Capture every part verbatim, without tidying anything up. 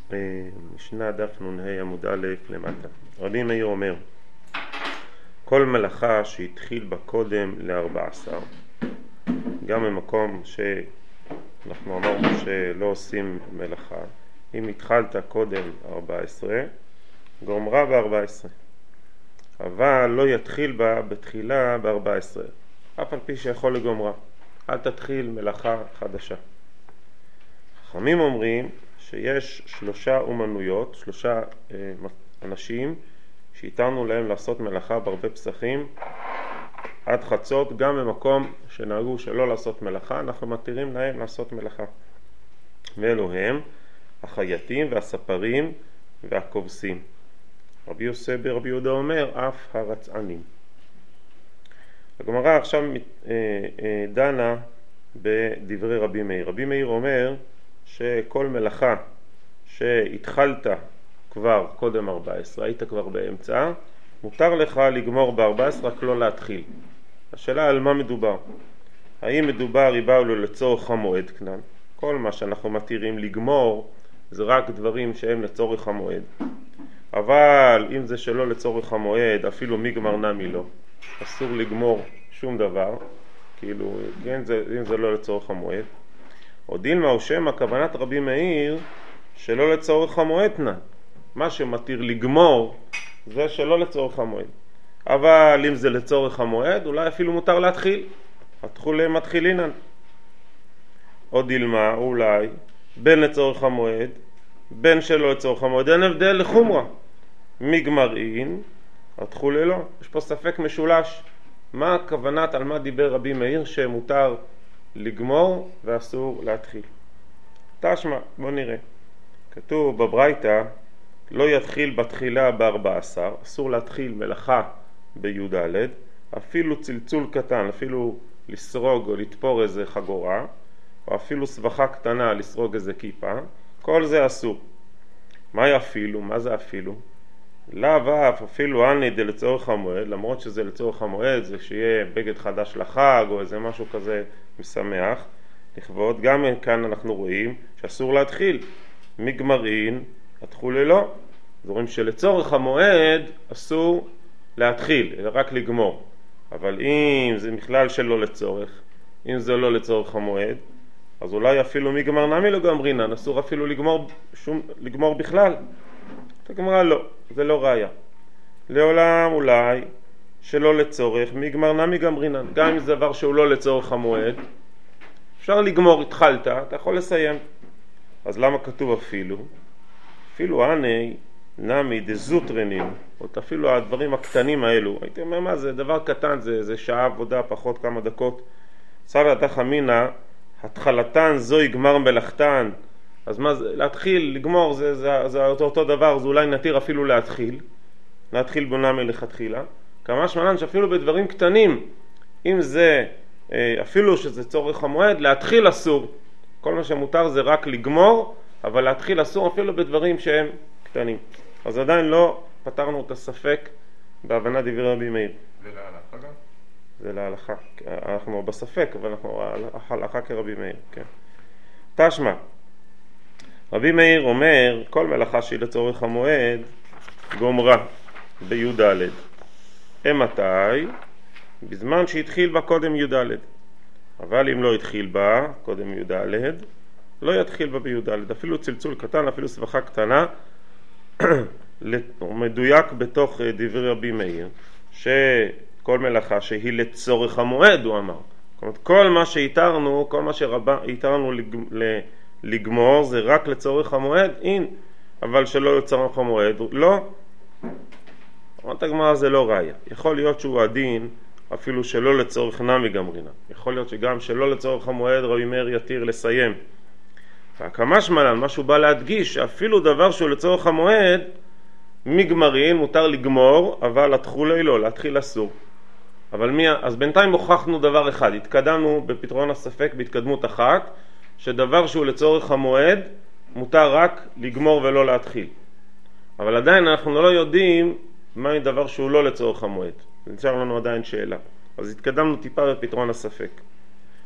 משנה דף נ"ה עמוד א' למטה. רבי מאיר אומר, כל מלאכה שהתחיל בה קודם ל-ארבע עשרה, גם במקום שאנחנו אמרנו שלא עושים מלאכה, אם התחלת קודם ארבע עשרה, גומרה ב-ארבע עשרה, אבל לא יתחיל בה בתחילה ב-ארבע עשרה, אף על פי שיכול לגומרה. אל תתחיל מלאכה חדשה. חכמים אומרים שיש שלושה אומנויות, שלושה אה, אנשים שהתרנו להם לעשות מלאכה בהרבה פסחים עד חצות, גם במקום שנהגו שלא לעשות מלאכה אנחנו מתירים להם לעשות מלאכה, ואלו הם החייטים והספרים והכובסים. רבי יוסף ברבי יהודה אומר אף הרצענים. הגמרא עכשיו אה, אה, דנה בדברי רבי מאיר. רבי מאיר אומר שכל מלאכה שהתחלת כבר קודם ארבע עשרה, היית כבר באמצע, מותר לך לגמור ב-ארבע עשרה, רק לא להתחיל. השאלה על מה מדובר? האם מדובר יבאו לו לצורך המועד כנן? כל מה שאנחנו מתירים לגמור זה רק דברים שהם לצורך המועד, אבל אם זה שלא לצורך המועד, אפילו מי גמר נמי לא, אסור לגמור שום דבר, כאילו כן, זה, אם זה לא לצורך המועד. או דילמה או שמה, כוונת רבי מאיר שלא לצורך המועד תנן, מה שמתיר לגמור זה שלא לצורך המועד, אבל אם זה לצורך המועד אולי אפילו מותר להתחיל, התחול מתחילינן. או דילמה אולי בין לצורך המועד בין שלא לצורך המועד, אין הבדל לחומרה, מגמרין התחול לא. יש פה ספק משולש, מה הכוונת, על מה דיבר רבי מאיר שמותר לגמור ואסור להתחיל? תשמע, בוא נראה. כתוב בברייתא לא יתחיל בתחילה ב-ארבע עשרה, אסור להתחיל מלאכה בי"ד, אפילו צלצול קטן, אפילו לסרוג או לתפור איזה חגורה, או אפילו סבכה קטנה לסרוג איזה כיפה, כל זה אסור. מה אפילו? מה זה אפילו? לאו אף אפילו אני דה לצורך המועד, למרות שזה לצורך המועד, זה שיהיה בגד חדש לחג או איזה משהו כזה משמח לכבוד. גם כאן אנחנו רואים שאסור להתחיל מגמרין התחול ללא, אז רואים שלצורך המועד אסור להתחיל, אלא רק לגמור. אבל אם זה בכלל שלא לצורך, אם זה לא לצורך המועד, אז אולי אפילו מגמר נמי לא גמרינן, אסור אפילו לגמור, שום, לגמור בכלל. הגמרא לא, זה לא ראיה. לעולם אולי שלא לצורך מגמר נמי גמרינן, גם אם זה דבר שהוא לא לצורך המועד, אפשר לגמור, התחלת, אתה יכול לסיים. אז למה כתוב אפילו? אפילו עני נמי דזוטרנים, או אפילו הדברים הקטנים האלו, הייתי אומר מה זה, דבר קטן, זה, זה שעה עבודה, פחות כמה דקות. סבא דתך אמינא, התחלתן זו יגמר מלאכתן, אז מה זה, להתחיל, לגמור, זה, זה, זה אותו, אותו דבר, זה אולי נתיר אפילו להתחיל, להתחיל בונה מלכתחילה. כמה שמלן שאפילו בדברים קטנים, אם זה, אפילו שזה צורך המועד, להתחיל אסור. כל מה שמותר זה רק לגמור, אבל להתחיל אסור אפילו בדברים שהם קטנים. אז עדיין לא פתרנו את הספק בהבנת דברי רבי מאיר. זה להלכה גם? זה להלכה. אנחנו בספק, אבל אנחנו הלכה כרבי מאיר, כן. תשמע, רבי מאיר אומר, כל מלאכה שהיא לצורך המועד, גומרה בי"ד. אמתי? בזמן שהתחיל בה קודם י"ד. אבל אם לא התחיל בה קודם י"ד, לא יתחיל בה בי"ד. אפילו צלצול קטן, אפילו סבכה קטנה, מדויק בתוך דברי רבי מאיר, שכל מלאכה שהיא לצורך המועד, הוא אמר. זאת אומרת, כל מה שהתרנו, כל מה שהתרנו לגמור, זה רק לצורך המועד, אין, אבל שלא לצורך המועד, לא. אומרת הגמרא, זה לא ראיה. יכול להיות שהוא הדין, אפילו שלא לצורך נמי גמרינן. יכול להיות שגם שלא לצורך המועד רבי מאיר יתיר לסיים. והכמה שמלן, מה שהוא בא להדגיש, שאפילו דבר שהוא לצורך המועד, מגמרין מותר לגמור, אבל התחולי לא, להתחיל אסור. אבל מי, אז בינתיים הוכחנו דבר אחד, התקדמנו בפתרון הספק בהתקדמות אחת, שדבר שהוא לצורך המועד, מותר רק לגמור ולא להתחיל. אבל עדיין אנחנו לא יודעים מה דבר שהוא לא לצורך המועד. נשאר לנו עדיין שאלה. אז התקדמנו טיפה בפתרון הספק.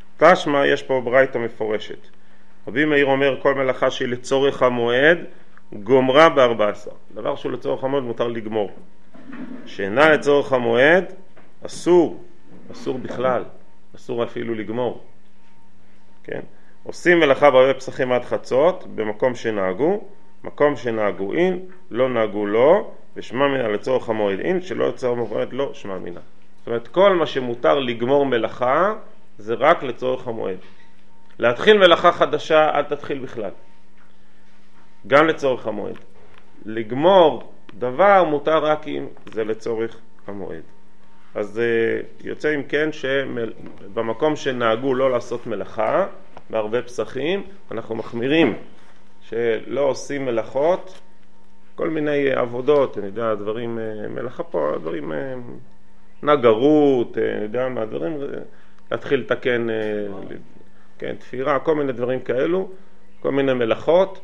תשמע, יש פה ברייתא מפורשת. רבי מאיר אומר כל מלאכה שהיא לצורך המועד, גומרה ב-ארבע עשרה. דבר שהוא לצורך המועד מותר לגמור. שאינה לצורך המועד, אסור, אסור בכלל, אסור אפילו לגמור. כן? עושים מלאכה בערבי פסחים עד חצות, במקום שנהגו, מקום שנהגו אין, לא נהגו לא, ושמע מינה לצורך המועד אין, שלא לצורך המועד לא, שמע מינה. זאת אומרת, כל מה שמותר לגמור מלאכה, זה רק לצורך המועד. להתחיל מלאכה חדשה, אל תתחיל בכלל. גם לצורך המועד. לגמור דבר מותר רק אם זה לצורך המועד. אז יוצא אם כן שבמקום שנהגו לא לעשות מלאכה, בערבי פסחים, אנחנו מחמירים שלא עושים מלאכות, כל מיני עבודות, אני יודע, דברים, מלאכה פה, דברים, נגרות, אני יודע מה, דברים, להתחיל לתקן, כן, תפירה, כל מיני דברים כאלו, כל מיני מלאכות,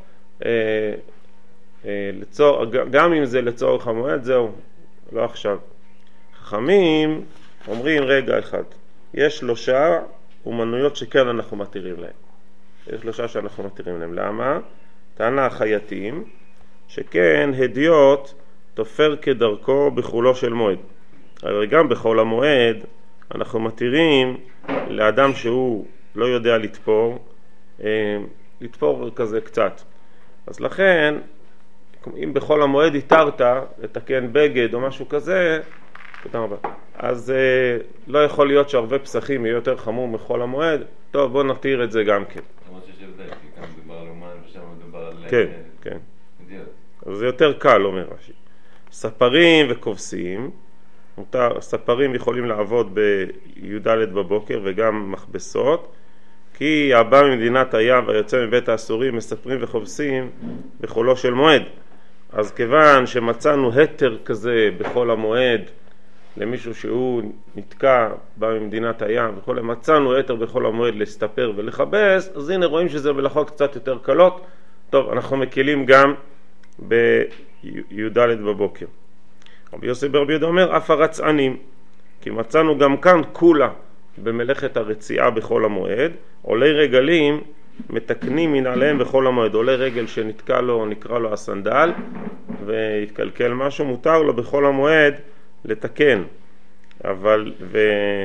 לצור, גם אם זה לצורך המועד, זהו, לא עכשיו. חכמים אומרים רגע אחד, יש שלושה אומנויות שכן אנחנו מתירים להם. יש שלושה שאנחנו מתירים להם. למה? טענה החייתים, שכן הדיוט תופר כדרכו בחולו של מועד. הרי גם בחול המועד אנחנו מתירים לאדם שהוא לא יודע לתפור, לתפור כזה קצת. אז לכן, אם בחול המועד התרת לתקן בגד או משהו כזה, תודה רבה. אז אה, לא יכול להיות שערבי פסחים יהיה יותר חמור מחול המועד. טוב, בוא נתיר את זה גם כן. למרות שיש הבדל, כי כאן מדובר על אומן ושם מדובר על... כן, כן. אז זה יותר קל, אומר רש"י. ספרים וכובסים, ספרים יכולים לעבוד בי"ד בבוקר וגם מכבסות, כי הבא ממדינת הים והיוצא מבית האסורים מספרים וכובסים בחולו של מועד. אז כיוון שמצאנו היתר כזה בחול המועד, למישהו שהוא נתקע בא ממדינת הים וכל מצאנו היתר בכל המועד להסתפר ולחבס, אז הנה רואים שזה מלאכות קצת יותר קלות. טוב, אנחנו מקילים גם בי"ד בבוקר. רבי יוסי ברבי יהודה אומר אף הרצענים, כי מצאנו גם כאן כולה במלאכת הרציעה בכל המועד, עולי רגלים מתקנים מנעליהם בכל המועד. עולי רגל שנתקע לו, נקרא לו הסנדל והתקלקל משהו, מותר לו בכל המועד לתקן. אבל ו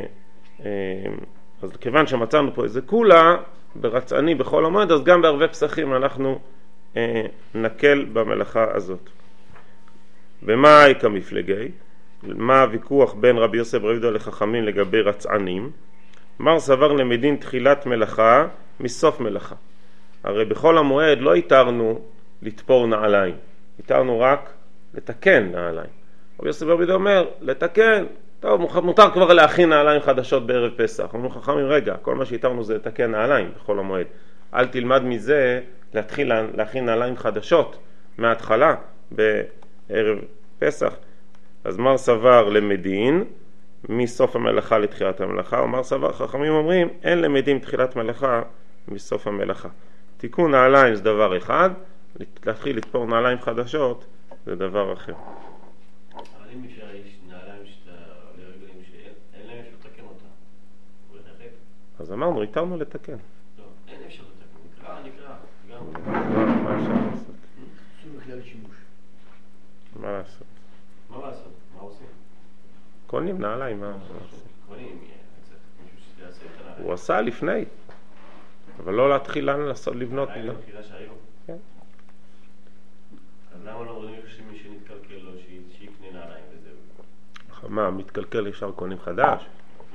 אז כיוון שמצאנו פה איזה כולה ברצעני בכל המועד, אז גם בערבי פסחים אנחנו אה, נקל במלאכה הזאת. במה היכה מפלגי? מה הוויכוח בין רבי יוסי ברבי יהודה לחכמים לגבי רצענים? מר סבר למדין תחילת מלאכה מסוף מלאכה. הרי בכל המועד לא התרנו לתפור נעליים, התרנו רק לתקן נעליים. רבי יוסי ברבי יהודה אומר לתקן, טוב, מותר כבר להכין נעליים חדשות בערב פסח. אמרו חכמים, רגע, כל מה שהתרנו זה לתקן נעליים בכל המועד. אל תלמד מזה להתחיל להכין נעליים חדשות מההתחלה בערב פסח. אז מר סבר למדין מסוף המלאכה לתחילת המלאכה, ומר סבר חכמים אומרים אין למדין תחילת מלאכה מסוף המלאכה. תיקון נעליים זה דבר אחד, להתחיל לתפור נעליים חדשות זה דבר אחר. אבל אם אפשר יש נעליים לרגלים שאין להם אפשר לתקן אותה, הוא יתחק? אז אמרנו, התרנו לתקן. לא, אין אפשר לתקן, נקרא, נקרא, גם. מה אפשר לעשות? שום בכלל שימוש. מה לעשות? מה לעשות? מה עושים? קונים נעליים, מה לעשות? קונים, מישהו שיעשה את הנעליים. הוא עשה לפני, אבל לא להתחיל לעשות לבנות. היום, תחילה שהיום. כן. אז למה לא אומרים שמי שנתקלקל לו שיקנה נעליים וזהו? מה, מתקלקל ישר קונים חדש?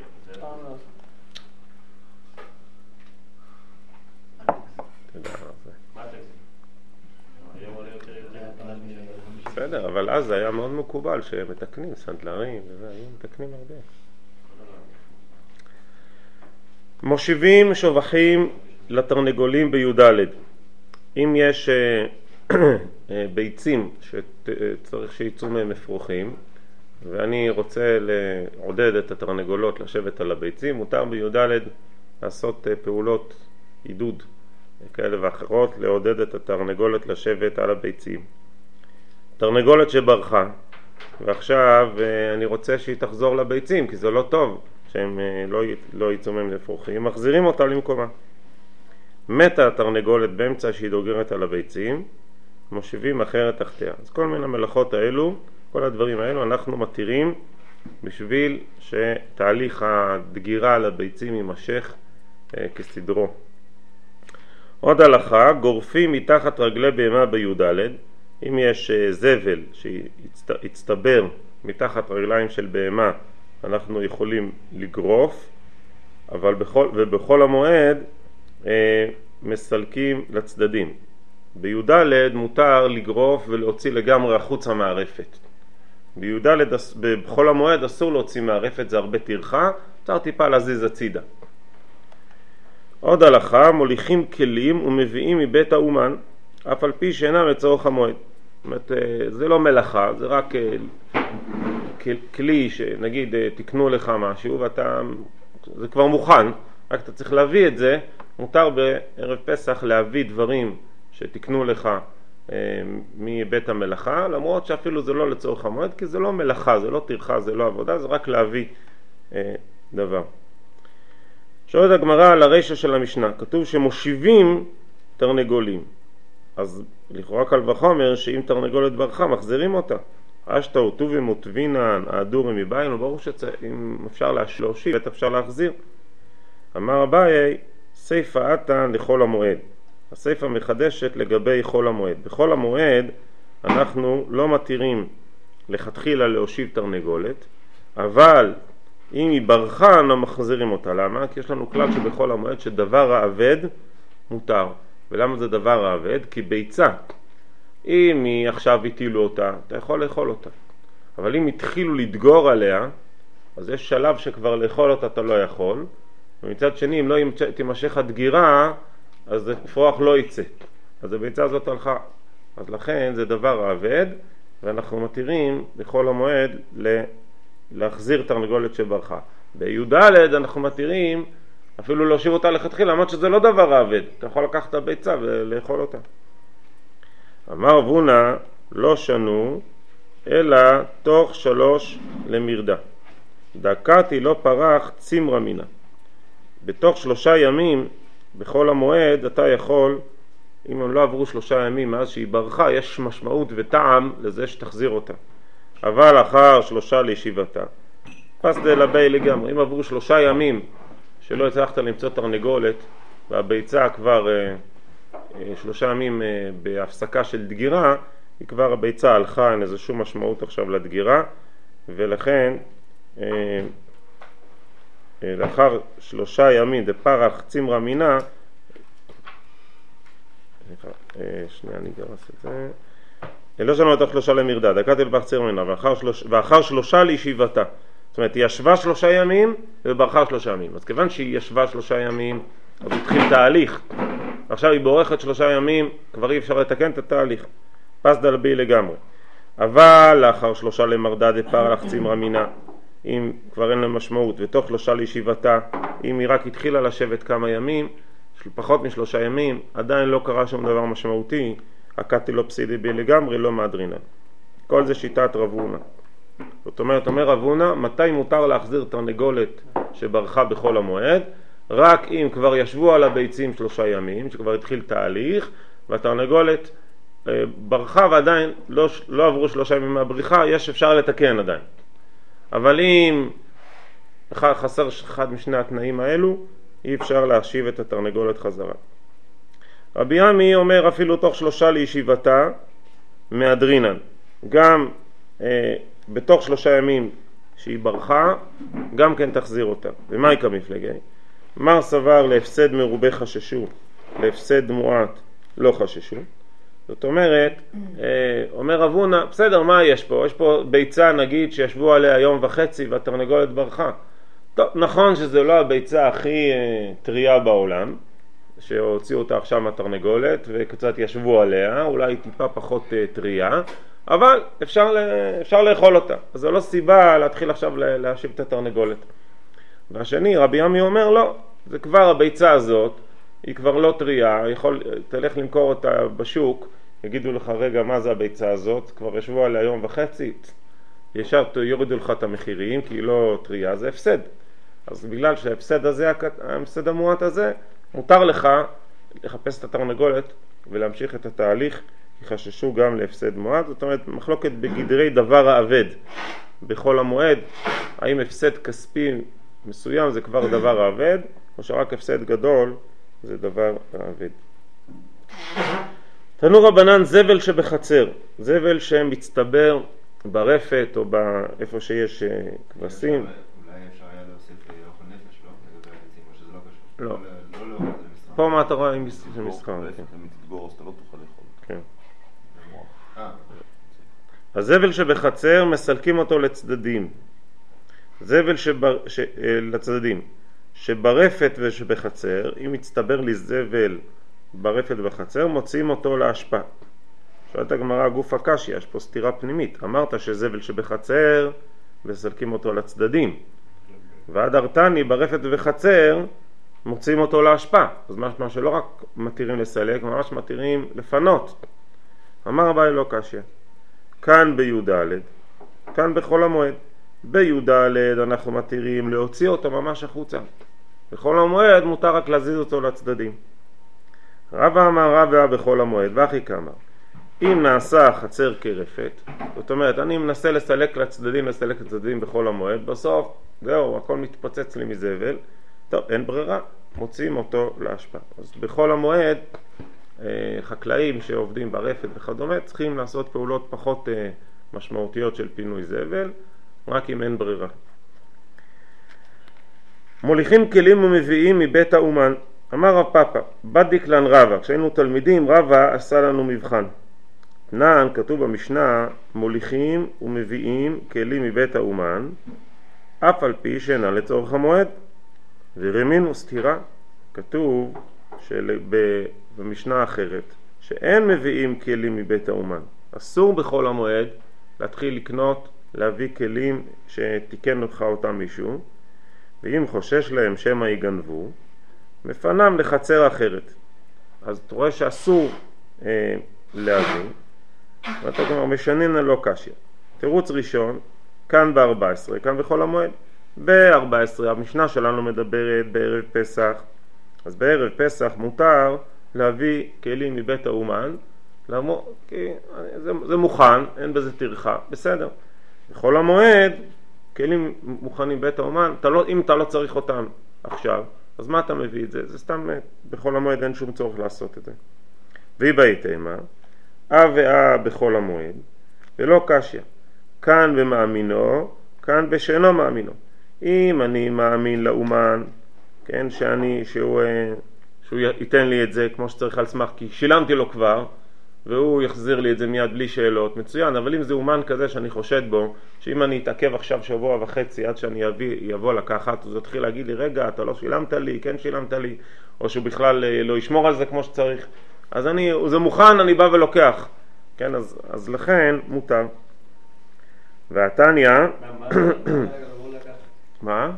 תדע זה. מה תגזים? היום עולה יותר יותר. בסדר, אבל אז זה היה מאוד מקובל שמתקנים סנדלרים וזה, היו מתקנים הרבה. מושיבים שובחים לתרנגולים בי"ד. אם יש ביצים שצריך שיצאו מהם אפרוחים, ואני רוצה לעודד את התרנגולות לשבת על הביצים, מותר בי"ד לעשות פעולות עידוד כאלה ואחרות, לעודד את התרנגולת לשבת על הביצים. תרנגולת שברחה, ועכשיו אני רוצה שהיא תחזור לביצים, כי זה לא טוב שהם לא, לא יצאו מהם אפרוחים, מחזירים אותה למקומה. מתה התרנגולת באמצע שהיא דוגרת על הביצים, מושיבים אחרת תחתיה. אז כל מיני המלאכות האלו, כל הדברים האלו אנחנו מתירים בשביל שתהליך הדגירה על הביצים יימשך אה, כסדרו. עוד הלכה, גורפים מתחת רגלי בהמה בי"ד. אם יש אה, זבל שהצטבר מתחת רגליים של בהמה, אנחנו יכולים לגרוף, אבל בכל, ובכל המועד אה, מסלקים לצדדים. בי"ד מותר לגרוף ולהוציא לגמרי החוץ המערפת. בי"ד בכל המועד אסור להוציא מערפת, זה הרבה טרחה, צריך טיפה להזיז הצידה. עוד הלכה, מוליכים כלים ומביאים מבית האומן, אף על פי שאינם לצורך המועד. זאת אומרת, זה לא מלאכה, זה רק כלי שנגיד תקנו לך משהו ואתה, זה כבר מוכן, רק אתה צריך להביא את זה. מותר בערב פסח להביא דברים שתקנו לך מבית המלאכה, למרות שאפילו זה לא לצורך המועד, כי זה לא מלאכה, זה לא טרחה, זה לא עבודה, זה רק להביא דבר. שואלת הגמרא על הרשע של המשנה, כתוב שמושיבים תרנגולים. אז לכאורה קל וחומר שאם תרנגולת ברחה מחזירים אותה. אשתא וטובי מוטבינן האדורי מבית, וברור שאם אפשר להושיב, בטח אפשר להחזיר. אמר אביי, סיפא אתן לכל המועד. הסיפא מחדשת לגבי חול המועד. בכל המועד אנחנו לא מתירים לכתחילה להושיב תרנגולת, אבל אם היא ברחה אנחנו מחזירים אותה. למה? כי יש לנו כלל שבכל המועד שדבר האבד מותר. ולמה זה דבר האבד? כי ביצה, אם היא עכשיו הטילו אותה, אתה יכול לאכול אותה. אבל אם התחילו לדגור עליה, אז יש שלב שכבר לאכול אותה אתה לא יכול. ומצד שני, אם לא תימשך הדגירה, אז פרוח לא יצא. אז הביצה הזאת הלכה. אז לכן זה דבר האבד, ואנחנו מתירים בכל המועד להחזיר תרנגולת שברחה. בי"ד אנחנו מתירים אפילו להושיב אותה לכתחילה, למרות שזה לא דבר האבד. אתה יכול לקחת את הביצה ולאכול אותה. אמר רב הונא, לא שנו, אלא תוך שלוש למרדה. דקתי לא פרח צימרה מינה. בתוך שלושה ימים, בכל המועד, אתה יכול, אם הם לא עברו שלושה ימים מאז שהיא ברחה, יש משמעות וטעם לזה שתחזיר אותה. אבל אחר שלושה לישיבתה, פסדה לבי לגמרי. אם עברו שלושה ימים שלא הצלחת למצוא תרנגולת, והביצה כבר אה, אה, שלושה ימים אה, בהפסקה של דגירה, היא כבר הביצה הלכה, אין איזושהי משמעות עכשיו לדגירה, ולכן אה, אה, לאחר שלושה ימים דפרח צימרה מינה, אה, שנייה אני גרס את זה, לא שנו את שלושה למרדה, דקתי לפח צימרה מינה, ואחר, שלוש, ואחר שלושה לישיבתה. זאת אומרת, היא ישבה שלושה ימים וברחה שלושה ימים. אז כיוון שהיא ישבה שלושה ימים, אז התחיל תהליך. עכשיו היא בורכת שלושה ימים, כבר אי אפשר לתקן את התהליך. פסדה לבי לגמרי. אבל לאחר שלושה למרדה דפרח צימרה מינה, אם כבר אין לה משמעות, ותוך שלושה לישיבתה, אם היא רק התחילה לשבת כמה ימים, פחות משלושה ימים, עדיין לא קרה שום דבר משמעותי, הקטי לא פסידי בי לגמרי, לא מאדרינה. כל זה שיטת רב הונא. זאת אומרת, אומר רב הונא, מתי מותר להחזיר תרנגולת שברחה בכל המועד? רק אם כבר ישבו על הביצים שלושה ימים, שכבר התחיל תהליך, והתרנגולת אה, ברחה ועדיין לא, לא עברו שלושה ימים מהבריחה, יש אפשר לתקן עדיין. אבל אם חסר אחד משני התנאים האלו, אי אפשר להשיב את התרנגולת חזרה. רבי עמי אומר אפילו תוך שלושה לישיבתה מאדרינן. גם אה, בתוך שלושה ימים שהיא ברחה, גם כן תחזיר אותה. ומה יקרה מפלגי? מר סבר להפסד מרובה חששו, להפסד מועט לא חששו. זאת אומרת, אומר רב הונא, בסדר, מה יש פה? יש פה ביצה נגיד שישבו עליה יום וחצי והתרנגולת ברחה. טוב, נכון שזה לא הביצה הכי טריה בעולם, שהוציאו אותה עכשיו מהתרנגולת וקצת ישבו עליה, אולי טיפה פחות טריה, אבל אפשר, אפשר לאכול אותה. אז זו לא סיבה להתחיל עכשיו להשיב את התרנגולת. והשני, רבי עמי אומר, לא, זה כבר הביצה הזאת, היא כבר לא טריה, יכול, תלך למכור אותה בשוק, יגידו לך, רגע, מה זה הביצה הזאת? כבר ישבו עליה יום וחצי, ישר יורידו לך את המחירים, כי היא לא טריה, זה הפסד. אז בגלל שההפסד הזה, ההפסד המועט הזה, מותר לך לחפש את התרנגולת ולהמשיך את התהליך יחששו גם להפסד מועד. זאת אומרת, מחלוקת בגדרי דבר האבד בכל המועד, האם הפסד כספי מסוים זה כבר דבר האבד, או שרק הפסד גדול זה דבר האבד. תנו רבנן זבל שבחצר, זבל שמצטבר ברפת או באיפה שיש כבשים. אולי אפשר היה להוסיף אוכל נפש, לא? לגבי העצים, או שזה לא קשור? לא. לא לאוכל, זה מסחר. פה מה אתה רואה עם מסחר? אם תתגור אז אתה לא תוכל לאכול. כן. אה, הזבל שבחצר מסלקים אותו לצדדים. זבל שבר, ש, לצדדים. שברפת ושבחצר, אם מצטבר לי זבל ברפת ובחצר, מוציאים אותו להשפעה. שואלת הגמרא, גוף הקשיא, יש פה סתירה פנימית. אמרת שזבל שבחצר מסלקים אותו לצדדים. ועד ארתני ברפת ובחצר מוציאים אותו להשפעה. אז משמע שלא רק מתירים לסלק, ממש מתירים לפנות. אמר אביי לא קשיא. כאן בי"ד, כאן בכל המועד. בי"ד אנחנו מתירים להוציא אותו ממש החוצה. בכל המועד מותר רק להזיז אותו לצדדים. רבא אמר רבא בכל המועד, ואחי כמה. אם נעשה החצר כרפת, זאת אומרת, אני מנסה לסלק לצדדים, לסלק לצדדים בכל המועד, בסוף, זהו, הכל מתפוצץ לי מזבל, טוב, אין ברירה, מוציאים אותו להשפעה. אז בכל המועד, חקלאים שעובדים ברפת וכדומה, צריכים לעשות פעולות פחות משמעותיות של פינוי זבל, רק אם אין ברירה. מוליכים כלים ומביאים מבית האומן. אמר רב פאפא, בדיק לן רבא, כשהיינו תלמידים, רבא עשה לנו מבחן. נען, כתוב במשנה, מוליכים ומביאים כלים מבית האומן, אף על פי שאינן לצורך המועד. ורמין וסתירה, כתוב במשנה אחרת, שאין מביאים כלים מבית האומן. אסור בכל המועד להתחיל לקנות, להביא כלים שתיקן לך אותם מישהו, ואם חושש להם שמא יגנבו, מפנם לחצר אחרת. אז אתה רואה שאסור אה, להביא, ואתה כבר משנן לא קשיא. תירוץ ראשון, כאן ב-ארבע עשרה, כאן בכל המועד. ב-ארבע עשרה המשנה שלנו מדברת בערב פסח, אז בערב פסח מותר להביא כלים מבית האומן, למה? כי זה, זה מוכן, אין בזה טרחה, בסדר. בכל המועד, כלים מוכנים בית האומן, אתה לא, אם אתה לא צריך אותם עכשיו, אז מה אתה מביא את זה? זה סתם, בכל המועד אין שום צורך לעשות את זה. והיא בהתאמה, אה ואה בכל המועד, ולא קשיא. כאן במאמינו, כאן בשאינו מאמינו. אם אני מאמין לאומן, כן, שאני, שהוא, שהוא ייתן לי את זה כמו שצריך על סמך, כי שילמתי לו כבר, והוא יחזיר לי את זה מיד בלי שאלות, מצוין. אבל אם זה אומן כזה שאני חושד בו, שאם אני אתעכב עכשיו שבוע וחצי עד שאני אביא, יבוא לקחת, אז הוא יתחיל להגיד לי, רגע, אתה לא שילמת לי, כן שילמת לי, או שהוא בכלל לא ישמור על זה כמו שצריך. אז אני, זה מוכן, אני בא ולוקח. כן, אז, אז לכן מותר. והתניא... מה?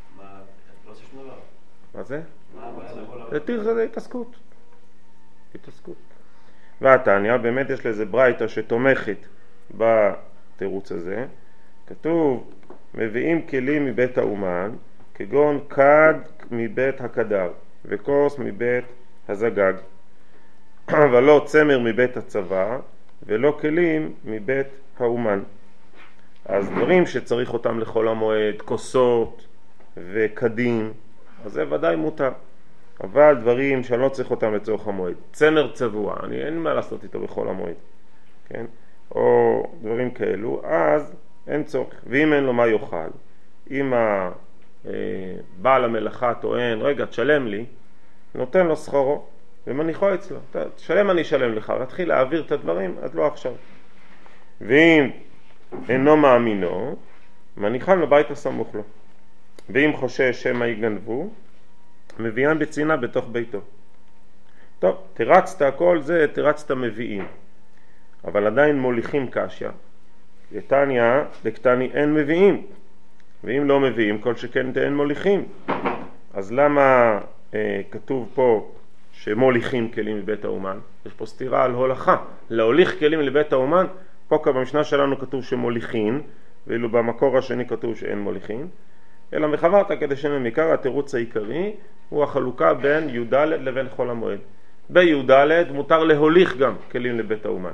מה זה? זה תיר, זה התעסקות. התעסקות. והתניא, באמת יש לזה ברייתא שתומכת בתירוץ הזה. כתוב, מביאים כלים מבית האומן, כגון כד מבית הקדר, וכוס מבית הזגג, אבל לא צמר מבית הצבא, ולא כלים מבית האומן. אז דברים שצריך אותם לכל המועד, כוסות וקדים, אז זה ודאי מותר. אבל דברים שאני לא צריך אותם לצורך המועד, צמר צבוע, אני אין מה לעשות איתו בכל המועד, כן? או דברים כאלו, אז אין צורך. ואם אין לו מה יאכל, אם הבעל המלאכה טוען, רגע, תשלם לי, נותן לו שכרו ומניחו אצלו. תשלם, אני אשלם לך, תתחיל להעביר את הדברים, עד לא עכשיו. ואם אינו מאמינו, מניחם לבית הסמוך לו. ואם חושש שמא יגנבו, מביאם בצינה בתוך ביתו. טוב, תרצת הכל זה, תרצת מביאים. אבל עדיין מוליכים קשיא. לתניא, לקטני אין מביאים. ואם לא מביאים, כל שכן אין מוליכים. אז למה אה, כתוב פה שמוליכים כלים לבית האומן? יש פה סתירה על הולכה. להוליך כלים לבית האומן, פה במשנה שלנו כתוב שמוליכים, ואילו במקור השני כתוב שאין מוליכים. אלא מחברת כדי שממיקר התירוץ העיקרי הוא החלוקה בין י"ד לבין חול המועד. בי"ד מותר להוליך גם כלים לבית האומן,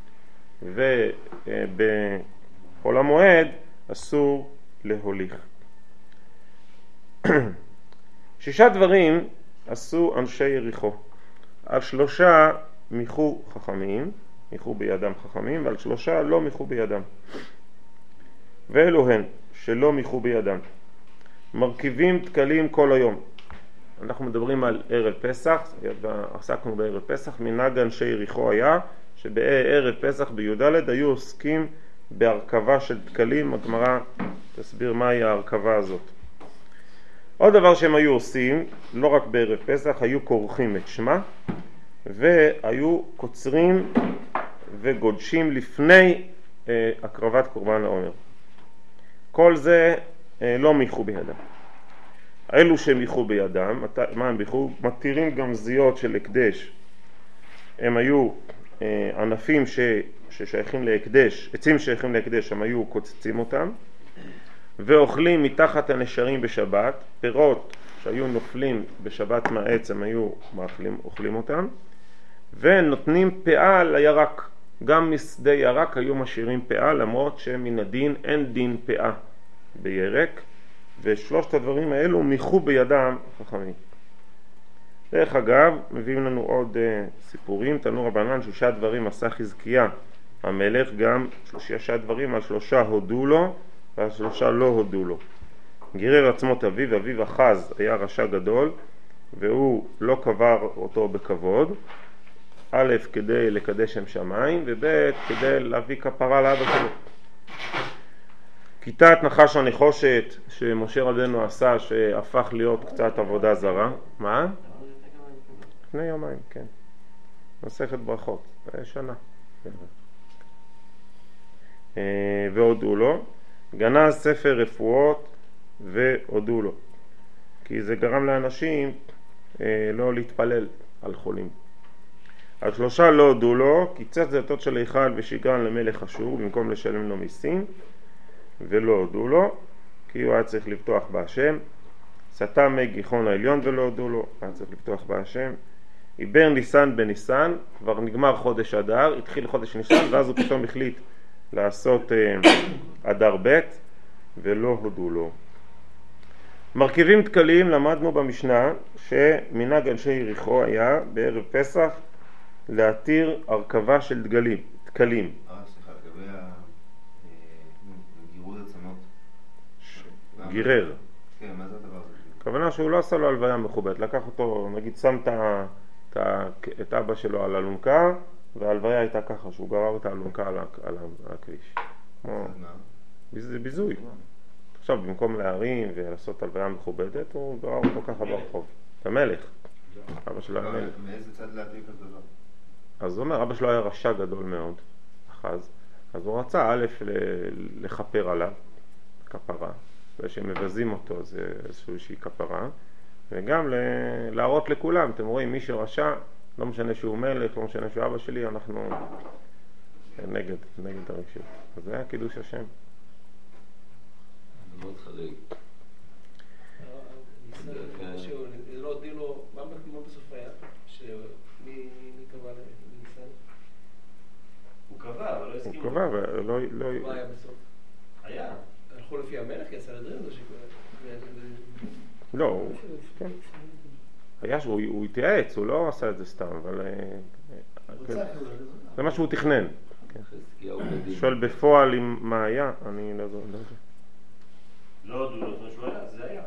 ובחול המועד אסור להוליך. שישה דברים עשו אנשי יריחו, על שלושה מיחו חכמים, מיחו בידם חכמים, ועל שלושה לא מיחו בידם. ואלו הן שלא מיחו בידם: מרכיבים תקלים כל היום. אנחנו מדברים על ערב פסח, עסקנו בערב פסח. מנהג אנשי יריחו היה שבערב פסח בי"ד היו עוסקים בהרכבה של תקלים. הגמרא תסביר מהי ההרכבה הזאת. עוד דבר שהם היו עושים, לא רק בערב פסח, היו כורכים את שמה והיו קוצרים וגודשים לפני אה, הקרבת קורבן העומר. כל זה אה, לא מיחו בידם. אלו שמיחו בידם, מה הם מיחו? מתירים גם זיות של הקדש. הם היו אה, ענפים ש, ששייכים להקדש, עצים שייכים להקדש, הם היו קוצצים אותם, ואוכלים מתחת הנשרים בשבת. פירות שהיו נופלים בשבת מהעץ הם היו מאכלים, אוכלים אותם, ונותנים פאה לירק. גם משדה ירק היו משאירים פאה, למרות שמן הדין אין דין פאה בירק. ושלושת הדברים האלו מיחו בידם חכמים. דרך אגב, מביאים לנו עוד uh, סיפורים. תנו רבנן, שלושה דברים עשה חזקיה המלך, גם שלושה דברים, על שלושה הודו לו ועל שלושה לא הודו לו. גירר עצמות אביו, אביו אחז היה רשע גדול, והוא לא קבר אותו בכבוד, א' כדי לקדש שם שמיים, וב' כדי להביא כפרה לאבא שלו. כיתת נחש הנחושת שמשה רבנו עשה, שהפך להיות קצת עבודה זרה. מה? לפני יומיים, כן. מסכת ברכות, שנה. והודו לו. גנז ספר רפואות והודו לו, כי זה גרם לאנשים לא להתפלל על חולים. על שלושה לא הודו לו, קיצץ דלתות של היכל ושיגרן למלך אשור במקום לשלם לו מיסים, ולא הודו לו, כי הוא היה צריך לפתוח בהשם. סתם מי גיחון העליון ולא הודו לו, היה צריך לפתוח בהשם. עיבר ניסן בניסן, כבר נגמר חודש אדר, התחיל חודש ניסן, ואז הוא פתאום החליט לעשות אדר ב' ולא הודו לו. מרכיבים תקלים, למדנו במשנה שמנהג אנשי יריחו היה בערב פסח להתיר הרכבה של דגלים, תקלים. אה, סליחה, לגבי הגירוד עצמות. גירר. כן, מה זה הדבר הזה? הכוונה שהוא לא עשה לו הלוויה מכובדת, לקח אותו, נגיד שם את אבא שלו על אלונקה, וההלוויה הייתה ככה, שהוא גרר את האלונקה על הכביש. זה ביזוי. עכשיו במקום להרים ולעשות הלוויה מכובדת, הוא גרר אותו ככה ברחוב. את המלך. אבא שלו היה מלך. מאיזה צד להביא כזה דבר? אז הוא אומר, אבא שלו היה רשע גדול מאוד, אחז. אז הוא רצה א' לחפר עליו, כפרה, ושמבזים אותו זה איזושהי כפרה, וגם להראות לכולם, אתם רואים, מי שרשע, לא משנה שהוא מלך, לא משנה שהוא אבא שלי, אנחנו נגד, נגד הרשעות. אז זה היה קידוש השם. זה מאוד חריג. זה לא הודיעו לו, מה בסוף היה? שמי קבע לניסן? הוא קבע, אבל לא הסכים. הוא קבע, ולא... מה היה בסוף? היה. הלכו לפי המלך, יצא לדרים לו שקורה. לא, כן. היה שהוא התייעץ, הוא לא עשה את זה סתם, אבל... זה מה שהוא תכנן. שואל בפועל אם מה היה, אני לא יודע. לא הודו לו, זאת שהוא היה, זה היה.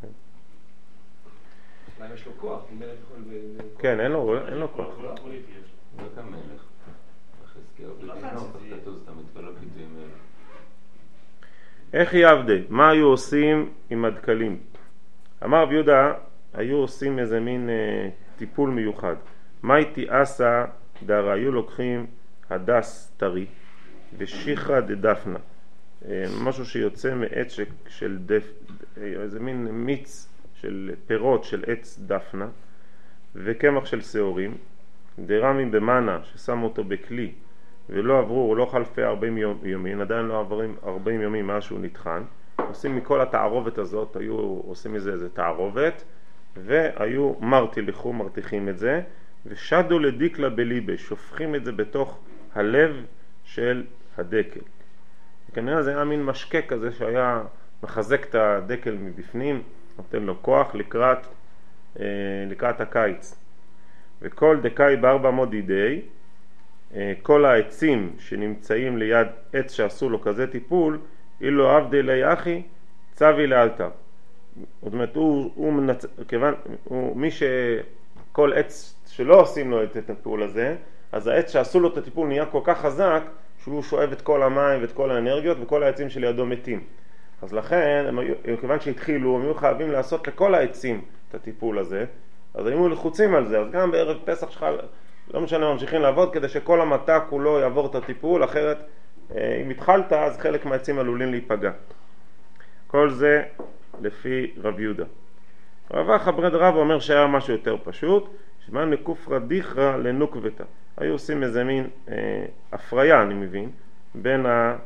אולי יש לו כוח, אם מלך יכול... כן, אין לו כוח. הוא לא פוליטי, יש לו. לא את המלך. חזקיהו בדינו, כתוב סתם את כל הביטויים האלה. איך יעבדי? מה היו עושים עם הדקלים? אמר רבי יהודה, היו עושים איזה מין אה, טיפול מיוחד. מה איתי עשה דהרה? היו לוקחים הדס טרי ושיחרא דדפנה, אה, משהו שיוצא מעץ ש, של דף, אה, איזה מין מיץ של פירות של עץ דפנה, וקמח של שעורים, דרמים במנה ששמו אותו בכלי, ולא עברו, לא חלפי ארבעים ימים, עדיין לא עברים ארבעים ימים מאז שהוא נטחן. עושים מכל התערובת הזאת, היו עושים מזה איזה תערובת, והיו מרתיחים, מרתיחים את זה, ושדו לדיקלה בליבה, שופכים את זה בתוך הלב של הדקל. וכנראה זה היה מין משקה כזה שהיה מחזק את הדקל מבפנים, נותן לו כוח לקראת, אה, לקראת הקיץ. וכל דקאי בארבע מאות דידי, אה, כל העצים שנמצאים ליד עץ שעשו לו כזה טיפול, אילו עבדי לי אחי, צבי לאלתר. זאת אומרת, הוא, הוא מנצ... כיוון, הוא, מי שכל עץ שלא עושים לו את הטיפול הזה, אז העץ שעשו לו את הטיפול נהיה כל כך חזק, שהוא שואב את כל המים ואת כל האנרגיות, וכל העצים שלידו מתים. אז לכן, הם, כיוון שהתחילו, הם היו חייבים לעשות לכל העצים את הטיפול הזה, אז הם היו לחוצים על זה. אז גם בערב פסח שלך, לא משנה, ממשיכים לעבוד, כדי שכל המטע כולו יעבור את הטיפול, אחרת, אם התחלת, אז חלק מהעצים עלולים להיפגע. כל זה לפי רב יהודה. רב אחא ברד רב אומר שהיה משהו יותר פשוט, שמה נקופרא דיכרא לנוקבתא. היו עושים איזה מין אה, הפריה, אני מבין, בין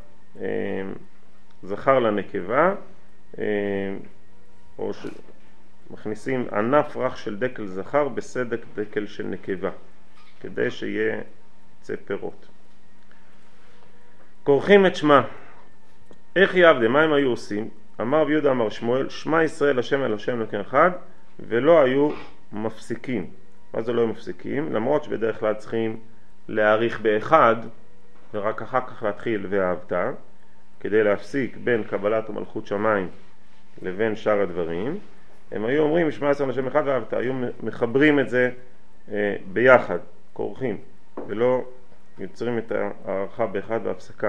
הזכר לנקבה, אה, או שמכניסים ענף רך של דקל זכר בסדק דקל של נקבה, כדי שיהיה צא פירות. כורכים את שמה. איך יעבדה? מה הם היו עושים? אמר רב יהודה אמר שמואל, שמע ישראל השם אל השם אלוקים אחד, ולא היו מפסיקים. מה זה לא היו מפסיקים? למרות שבדרך כלל צריכים להאריך באחד, ורק אחר כך להתחיל ואהבת, כדי להפסיק בין קבלת ומלכות שמיים לבין שאר הדברים. הם היו אומרים שמע ישראל השם אחד ואהבת, היו מחברים את זה אה, ביחד, כורכים, ולא יוצרים את הערכה באחד והפסקה.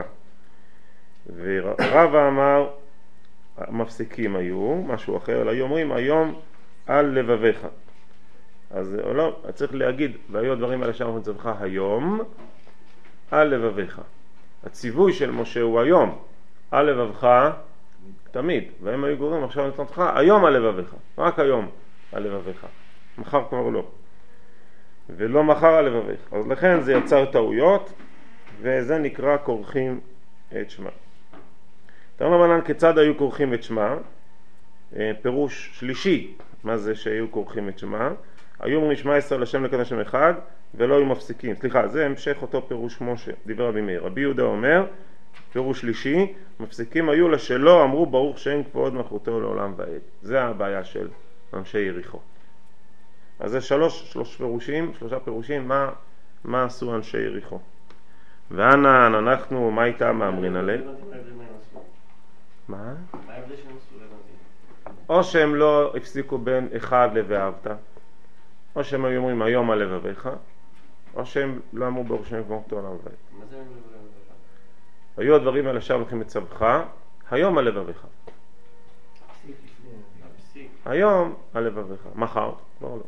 ורבא אמר מפסיקים היו, משהו אחר, אלא היו אומרים היום על לבביך. אז לא, צריך להגיד, והיו הדברים האלה שאנחנו נצטרך היום על לבביך. הציווי של משה הוא היום, על לבבך תמיד, והם היו גורמים עכשיו נצטרך היום על לבביך, רק היום על לבביך, מחר כבר לא, ולא מחר על לבביך. אז לכן זה יצר טעויות, וזה נקרא כורכים את שמה. תראו רבנן כיצד היו כורכים את שמה, פירוש שלישי, מה זה שהיו כורכים את שמה, היו אומרים שמע ישראל השם אלוקים השם אחד, ולא היו מפסיקים. סליחה, זה המשך אותו פירוש משה, דיבר רבי מאיר. רבי יהודה אומר, פירוש שלישי, מפסיקים היו לשלא אמרו ברוך שם כבוד מלכותו לעולם ועד. זה הבעיה של אנשי יריחו. אז זה שלוש, שלוש פירושים, שלושה פירושים, מה, מה עשו אנשי יריחו. ואנן, אנחנו, מה איתה מאמרין עלי? מה? מה ההבדל שהם עשו לבנתי? או שהם לא הפסיקו בין אחד ל"ואהבת", או שהם היו אומרים היום על לבביך, או שהם לא אמרו ברוך שם כבוד לעולם ועד. מה זה לבביך? היו הדברים האלה שם הולכים לצווך, היום על לבביך. הפסיק לפני. הפסיק. היום על לבביך. מחר? כבר לא.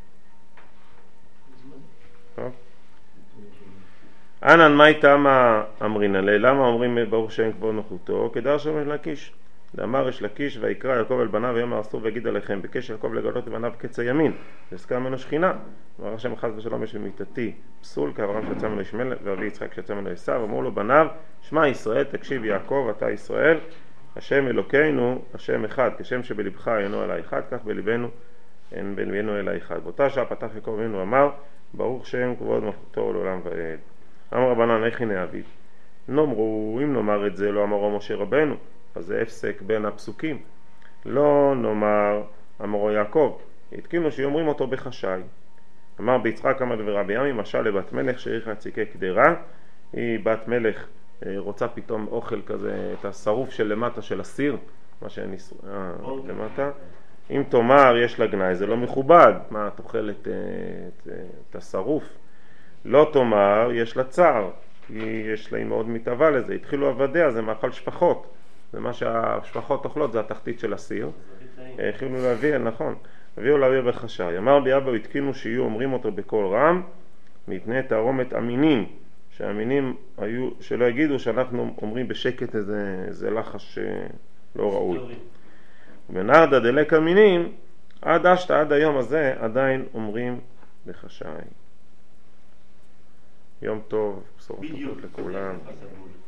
טוב. אנן, מה איתם אמרין עלי? למה אומרים ברוך שם כבוד מלכותו? כדרש יש לקיש. דאמר יש לקיש ויקרא יעקב אל בניו ויאמר אסור ויגיד עליכם בקש יעקב לגלות לבניו קץ הימין ועסקה ממנו שכינה. אמר השם חס ושלום יש במיתתי פסול כאברהם שיצא ממנו ישמעאל ואבי יצחק שיצא ממנו עשיו. אמרו לו בניו שמע ישראל תקשיב יעקב אתה ישראל השם אלוקינו השם אחד כשם שבלבך אינו אלא אחד כך בלבנו אין בינינו אלא אחד. באותה שעה פתח יעקב אבינו ואמר ברוך שם כבוד מלכותו לעולם ועד. אמר רבנן איך הנה אביו נאמרו אם נאמר את זה לא אמרו משה רבנו אז זה הפסק בין הפסוקים. לא נאמר אמרו יעקב התקינו שאומרים אותו בחשאי. אמר ביצחק אמר ורבי עמי משל לבת מלך שהריחה ציקי קדרה, היא בת מלך רוצה פתאום אוכל כזה את השרוף של למטה של הסיר מה שנס... אה, למטה. אם תאמר יש לה גנאי זה לא מכובד, מה תאכל את, את, את השרוף. לא תאמר יש לה צער כי יש לה היא מאוד מתאווה לזה. התחילו עבדיה זה מאכל שפחות, זה מה שהשפחות אוכלות, זה התחתית של הסיר. התחילו להביא, נכון, הביאו להביא בחשאי. אמר ביאבו התקינו שיהיו אומרים אותו בקול רם מפני תערומת אמינים, שהאמינים היו, שלא יגידו שאנחנו אומרים בשקט איזה, איזה לחש לא ראוי. ונרדה דלק אמינים עד אשתה עד היום הזה עדיין אומרים בחשאי. יום טוב, בשורות טובות לכולם.